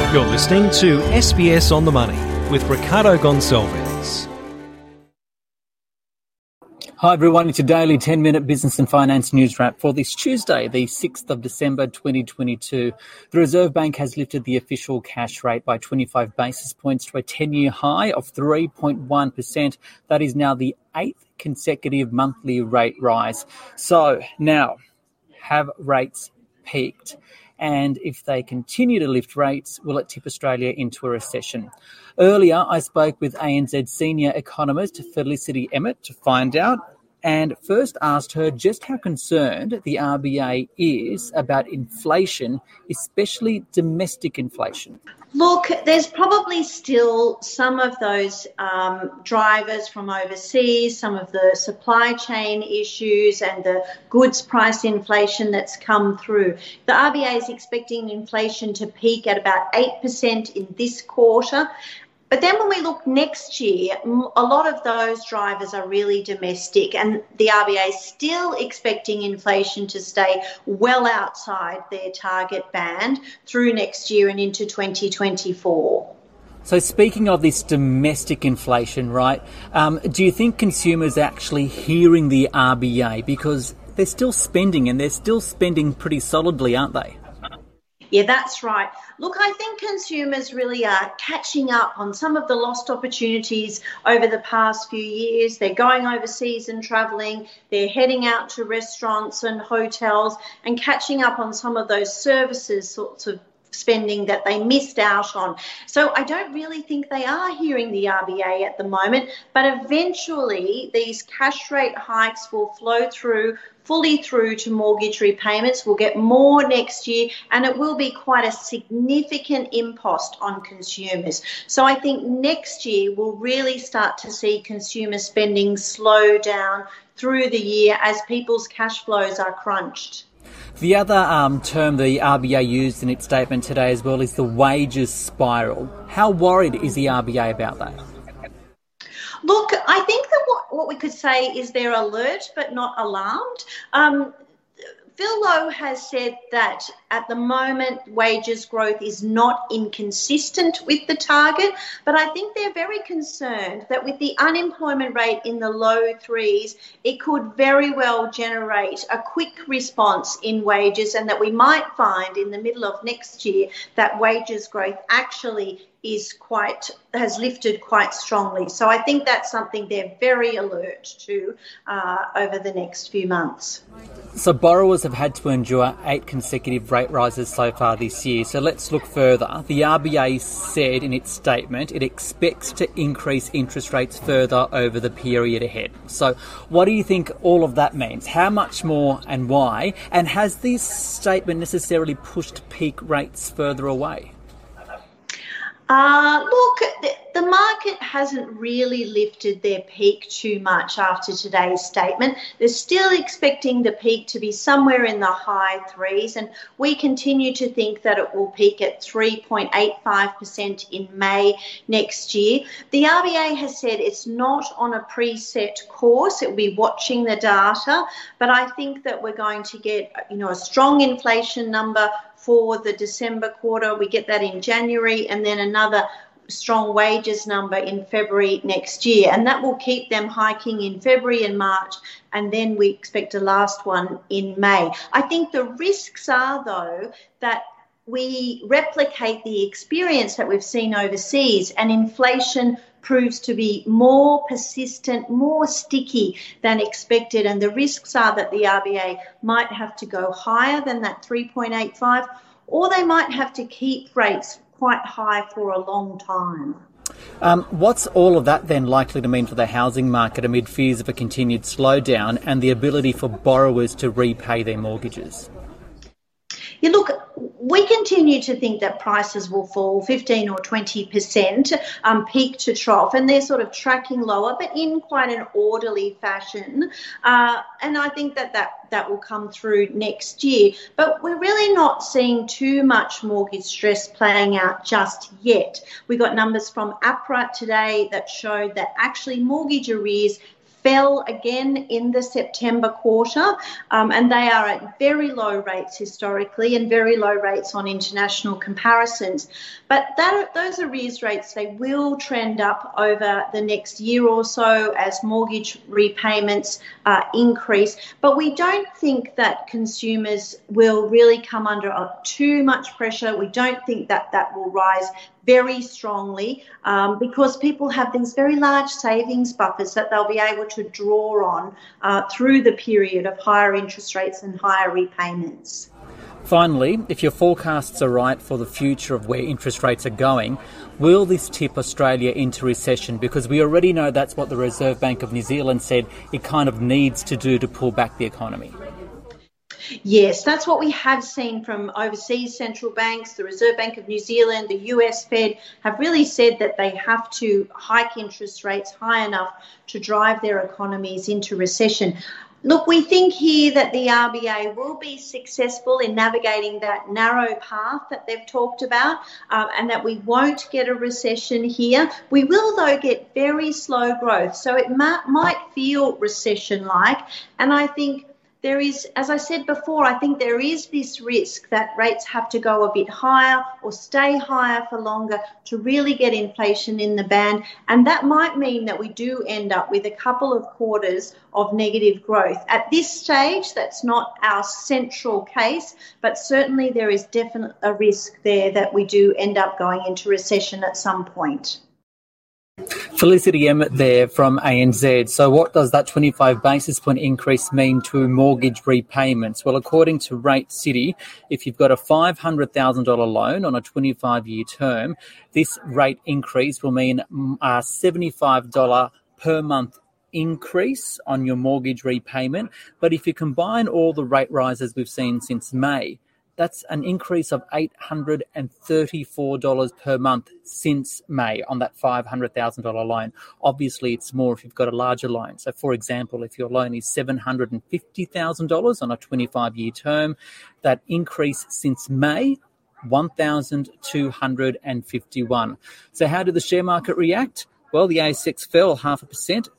You're listening to SBS on the Money with Ricardo Gonçalves. Hi everyone, it's your daily 10-minute business and finance news wrap for this Tuesday, the 6th of December 2022. The Reserve Bank has lifted the official cash rate by 25 basis points to a 10-year high of 3.1%. That is now the 8th consecutive monthly rate rise. So now, have rates peaked? And if they continue to lift rates, will it tip Australia into a recession? Earlier, I spoke with ANZ senior economist Felicity Emmett to find out, and first asked her just how concerned the RBA is about inflation, especially domestic inflation. Look, there's probably still some of those drivers from overseas, some of the supply chain issues and the goods price inflation that's come through. The RBA is expecting inflation to peak at about 8% in this quarter. But then when we look next year, a lot of those drivers are really domestic, and the RBA is still expecting inflation to stay well outside their target band through next year and into 2024. So speaking of this domestic inflation, right, do you think consumers are actually hearing the RBA? Because they're still spending, and they're still spending pretty solidly, aren't they? Yeah, that's right. Look, I think consumers really are catching up on some of the lost opportunities over the past few years. They're going overseas and travelling. They're heading out to restaurants and hotels and catching up on some of those services sorts of spending that they missed out on. So I don't really think they are hearing the RBA at the moment, but eventually these cash rate hikes will flow fully through to mortgage repayments. We'll get more next year, and it will be quite a significant impost on consumers. So I think next year we'll really start to see consumer spending slow down through the year as people's cash flows are crunched. The other term the RBA used in its statement today as well is the wages spiral. How worried is the RBA about that? Look, I think that what we could say is they're alert but not alarmed. Phil Lowe has said that at the moment wages growth is not inconsistent with the target, but I think they're very concerned that with the unemployment rate in the low threes, it could very well generate a quick response in wages, and that we might find in the middle of next year that wages growth actually has lifted quite strongly. So I think that's something they're very alert to over the next few months. So borrowers have had to endure 8 consecutive rate rises so far this year. So let's look further. The RBA said in its statement it expects to increase interest rates further over the period ahead. So what do you think all of that means? How much more and why? And has this statement necessarily pushed peak rates further away? Look, the market hasn't really lifted their peak too much after today's statement. They're still expecting the peak to be somewhere in the high threes, and we continue to think that it will peak at 3.85% in May next year. The RBA has said it's not on a preset course. It will be watching the data, but I think that we're going to get, a strong inflation number for the December quarter. We get that in January, and then another strong wages number in February next year. And that will keep them hiking in February and March, and then we expect a last one in May. I think the risks are, though, that we replicate the experience that we've seen overseas, and inflation proves to be more persistent, more sticky than expected. And the risks are that the RBA might have to go higher than that 3.85, or they might have to keep rates quite high for a long time. What's all of that then likely to mean for the housing market amid fears of a continued slowdown and the ability for borrowers to repay their mortgages? Yeah, look, we continue to think that prices will fall 15 or 20% peak to trough, and they're sort of tracking lower, but in quite an orderly fashion. And I think that will come through next year. But we're really not seeing too much mortgage stress playing out just yet. We got numbers from APRA today that showed that actually mortgage arrears fell again in the September quarter, and they are at very low rates historically and very low rates on international comparisons. But those arrears rates, they will trend up over the next year or so as mortgage repayments increase. But we don't think that consumers will really come under too much pressure. We don't think that that will rise very strongly because people have these very large savings buffers that they'll be able to draw on through the period of higher interest rates and higher repayments. Finally, if your forecasts are right for the future of where interest rates are going, will this tip Australia into recession? Because we already know that's what the Reserve Bank of New Zealand said it kind of needs to do to pull back the economy. Yes, that's what we have seen from overseas central banks. The Reserve Bank of New Zealand, the US Fed have really said that they have to hike interest rates high enough to drive their economies into recession. Look, we think here that the RBA will be successful in navigating that narrow path that they've talked about and that we won't get a recession here. We will, though, get very slow growth. So it might feel recession-like. And I think there is, as I said before, I think there is this risk that rates have to go a bit higher or stay higher for longer to really get inflation in the band. And that might mean that we do end up with a couple of quarters of negative growth. At this stage, that's not our central case, but certainly there is definitely a risk there that we do end up going into recession at some point. Felicity Emmett there from ANZ. So what does that 25 basis point increase mean to mortgage repayments? Well, according to Rate City, if you've got a $500,000 loan on a 25-year term, this rate increase will mean a $75 per month increase on your mortgage repayment. But if you combine all the rate rises we've seen since May, that's an increase of $834 per month since May on that $500,000 loan. Obviously, it's more if you've got a larger loan. So, for example, if your loan is $750,000 on a 25-year term, that increase since May, $1,251. So how did the share market react? Well, the ASX fell 0.5%,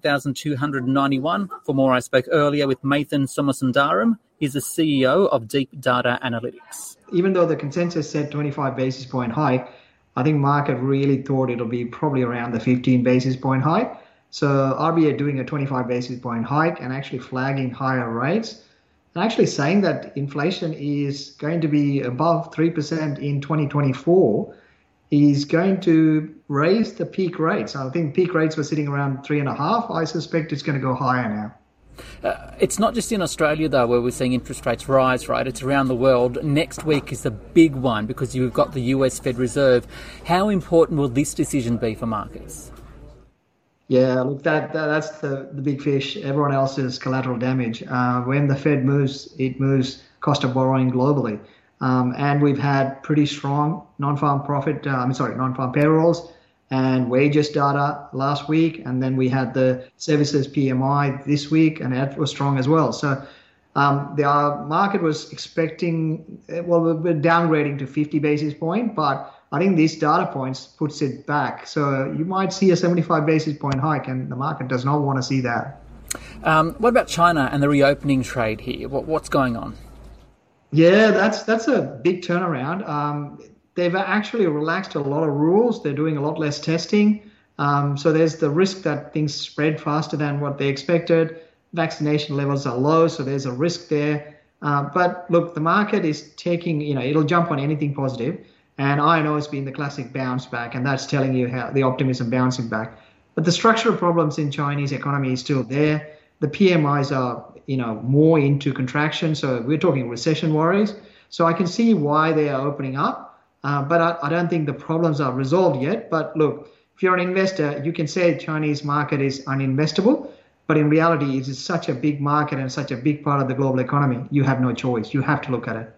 7,291. For more, I spoke earlier with Mathan Somasundaram. He's the CEO of Deep Data Analytics. Even though the consensus said 25 basis point hike, I think market really thought it'll be probably around the 15 basis point hike. So RBA doing a 25 basis point hike and actually flagging higher rates and actually saying that inflation is going to be above 3% in 2024 is going to raise the peak rates. I think peak rates were sitting around 3.5. I suspect it's going to go higher now. It's not just in Australia, though, where we're seeing interest rates rise, right? It's around the world. Next week is the big one because you've got the US Fed Reserve. How important will this decision be for markets? Yeah, look, that's the big fish. Everyone else is collateral damage. When the Fed moves, it moves cost of borrowing globally. And we've had pretty strong non-farm payrolls and wages data last week, and then we had the services PMI this week, and that was strong as well. So the market was expecting, we're downgrading to 50 basis point, but I think these data points puts it back. So you might see a 75 basis point hike, and the market does not want to see that. What about China and the reopening trade here? What's going on? Yeah, that's a big turnaround. They've actually relaxed a lot of rules. They're doing a lot less testing. So there's the risk that things spread faster than what they expected. Vaccination levels are low, so there's a risk there. But look, the market is taking, it'll jump on anything positive. And iron ore has been the classic bounce back, and that's telling you how the optimism bouncing back. But the structural problems in Chinese economy is still there. The PMIs are, more into contraction. So we're talking recession worries. So I can see why they are opening up. But I don't think the problems are resolved yet. But look, if you're an investor, you can say Chinese market is uninvestable. But in reality, it is such a big market and such a big part of the global economy. You have no choice. You have to look at it.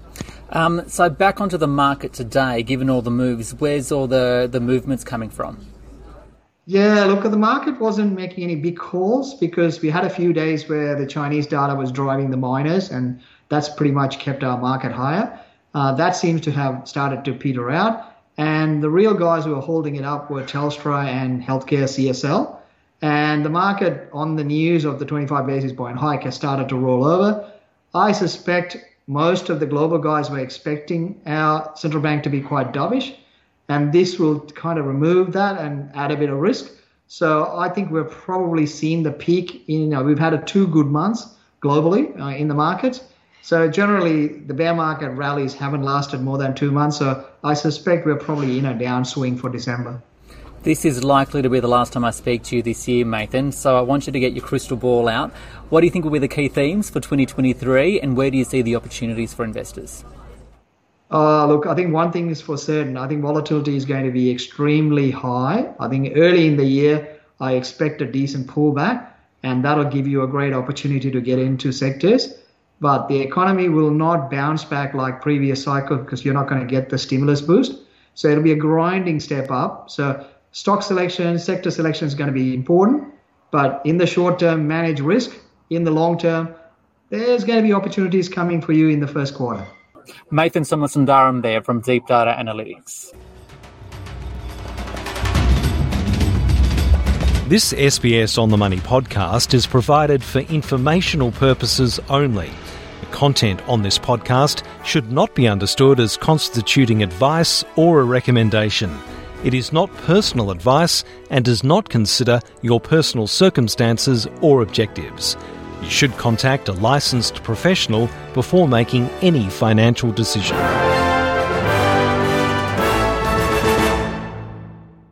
So back onto the market today, given all the moves, where's all the movements coming from? Yeah, look, the market wasn't making any big calls because we had a few days where the Chinese data was driving the miners, and that's pretty much kept our market higher. That seems to have started to peter out. And the real guys who were holding it up were Telstra and Healthcare CSL. And And the market on the news of the 25 basis point hike has started to roll over. I suspect most of the global guys were expecting our central bank to be quite dovish, and this will kind of remove that and add a bit of risk. So I think we're probably seeing the peak we've had 2 good months globally in the markets. So generally the bear market rallies haven't lasted more than 2 months. So I suspect we're probably in a downswing for December. This is likely to be the last time I speak to you this year, Mathan, so I want you to get your crystal ball out. What do you think will be the key themes for 2023, and where do you see the opportunities for investors? Look, I think one thing is for certain. I think volatility is going to be extremely high. I think early in the year, I expect a decent pullback, and that'll give you a great opportunity to get into sectors. But the economy will not bounce back like previous cycles because you're not going to get the stimulus boost. So it'll be a grinding step up. So stock selection, sector selection is going to be important, but in the short term, manage risk. In the long term, there's going to be opportunities coming for you in the first quarter. Mathan Somasundaram there from Deep Data Analytics. This SBS On The Money podcast is provided for informational purposes only. The content on this podcast should not be understood as constituting advice or a recommendation. It is not personal advice and does not consider your personal circumstances or objectives. You should contact a licensed professional before making any financial decision.